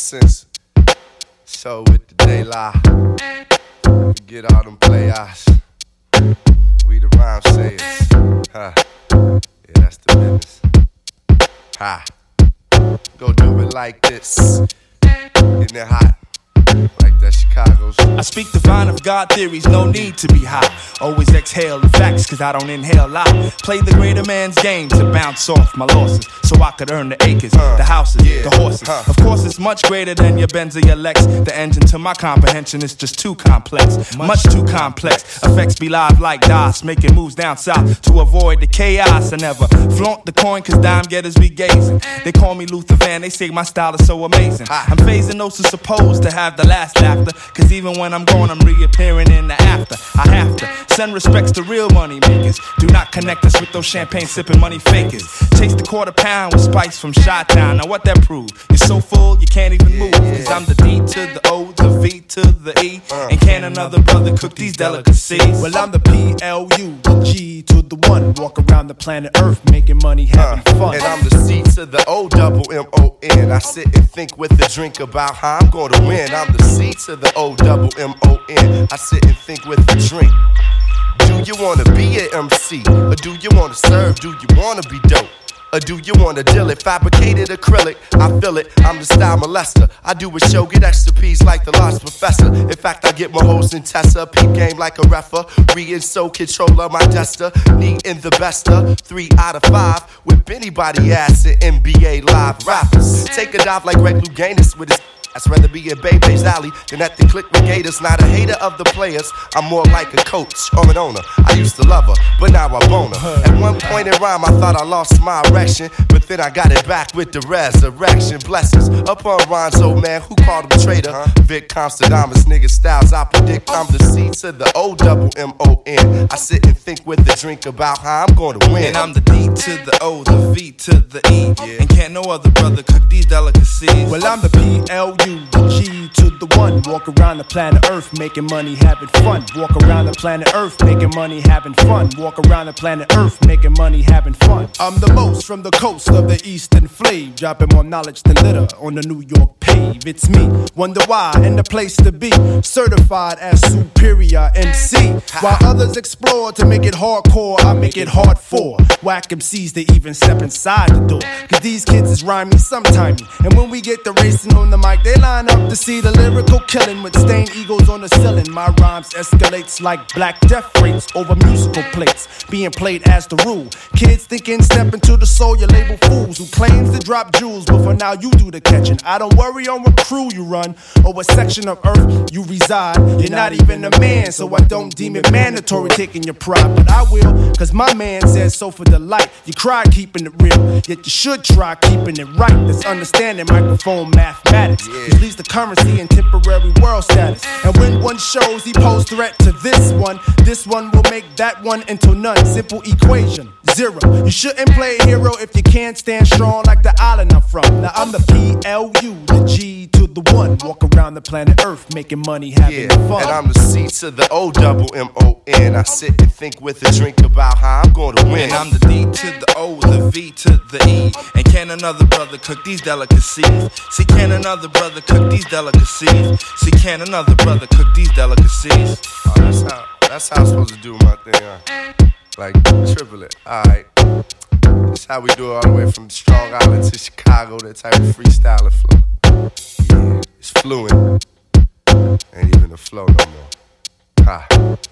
sense. So with the daylight, forget all them playoffs. We the rhyme sayers. Huh. Yeah, that's the business. Ha. Go do it like this. Getting it hot. Like that Chicago's. I speak divine of God theories, no need to be high. Always exhale the facts, cause I don't inhale lie. Play the greater man's game to bounce off my losses, so I could earn the acres, the houses, the horses. Of course it's much greater than your Benz or your Lex. The engine to my comprehension is just too complex. Much too complex. Effects be live like DOS, making moves down south to avoid the chaos. I never flaunt the coin cause dime getters be gazing. They call me Luther Van, they say my style is so amazing. I'm phasing those who supposed to have the last laughter, cause even when I'm gone I'm reappearing in the after. I have to send respects to real money makers. Do not connect us with those champagne sipping money fakers. Chase the quarter pound with spice from Chi-Town. Now what that prove? You're so full you can't even move, cause I'm the D to the O, the V to the E, and can another brother cook these delicacies? Well, I'm the PLU, the G to the 1. Walk around the planet Earth making money, having fun. And I'm the C to the O double M-O-N. I sit and think with a drink about how I'm gonna win. I'm the C to the O double M-O-N. I sit and think with a drink. Do you wanna be an MC? Or do you wanna serve? Do you wanna be dope? Or do you wanna deal it? Fabricated acrylic, I feel it, I'm the style molester. I do a show, get extra P's like the Lost Professor. In fact, I get more hoes than Tessa. Peep game like a referee and so controller my jester. Needing the bester, 3 out of 5. Whip anybody ass in NBA live rappers. Take a dive like Greg Louganis with his. I'd rather be in Bebe's alley than at the Click Regators. Not a hater of the players, I'm more like a coach or an owner. I used to love her, but now I bone her. At one point in rhyme, I thought I lost my erection, but then I got it back with the resurrection. Blessings upon Ron's old man, who called him traitor. Vic Constadamus, nigga styles, I predict I'm the C to the O double M-O-N. I sit and think with a drink about how I'm gonna win. And I'm the D to the O, the V to the E, and can't no other brother cook these delicacies. Well, I'm the PLU, the G to the 1. Walk around the planet Earth making money, having fun. Walk around the planet Earth making money, having fun. Walk around the planet Earth making money, having fun. I'm the most from the coast of the eastern flave, dropping more knowledge than litter on the New York pave. It's me, wonder why, and the place to be. Certified as superior MC. While others explore to make it hardcore, I make it hard for whack MCs to even step inside the door. Cause these kids is rhyming sometimey, and when we get the racing on the mic, they line up to see the lyrical killing with stained egos on the ceiling. My rhymes escalates like black death rates over musical plates being played as the rule. Kids thinking step into the soul, you label fools who claims to drop jewels, but for now you do the catching. I don't worry on what crew you run or what section of earth you reside. You're not even a man, so I don't deem it mandatory taking your pride, but I will, cause my man says so for delight. You cry keeping it real, yet you should try keeping it right. That's understanding microphone mathematics. It leaves the currency in temporary world status. And when one shows he pose threat to this one will make that one into none. Simple equation, 0. You shouldn't play hero if you can't stand strong like the island I'm from. Now I'm the PLU, the G to the 1. Walk around the planet Earth making money, having fun. And I'm the C to the O double M-O-N. I sit and think with a drink about how I'm gonna win. And I'm the D to the O, the V to the E, and can another brother cook these delicacies? See, can another brother cook these delicacies? See, can another brother cook these delicacies? Oh, that's how I'm supposed to do my thing, like triple it. Alright, that's how we do it all the way from Strong Island to Chicago. That type of freestyling flow. Yeah, it's fluent. Ain't even a flow no more. Ha.